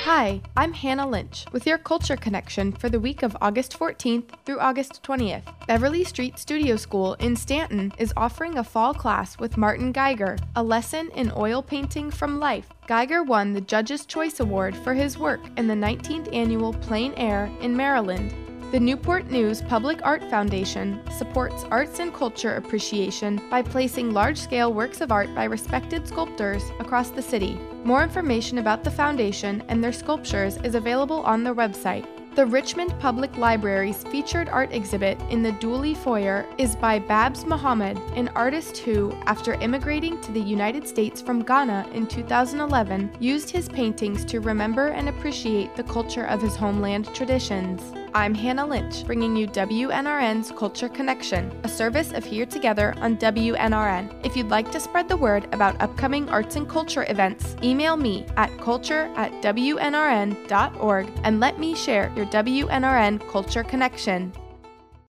Hi, I'm Hannah Lynch with your Culture Connection for the week of August 14th through August 20th. Beverly Street Studio School in Stanton is offering a fall class with Martin Geiger, a lesson in oil painting from life. Geiger won the Judge's Choice Award for his work in the 19th Annual Plein Air in Maryland. The Newport News Public Art Foundation supports arts and culture appreciation by placing large-scale works of art by respected sculptors across the city. More information about the foundation and their sculptures is available on their website. The Richmond Public Library's featured art exhibit in the Dooley Foyer is by Babs Muhammad, an artist who, after immigrating to the United States from Ghana in 2011, used his paintings to remember and appreciate the culture of his homeland traditions. I'm Hannah Lynch, bringing you WNRN's Culture Connection, a service of Here Together on WNRN. If you'd like to spread the word about upcoming arts and culture events, email me at culture@wnrn.org and let me share your WNRN Culture Connection.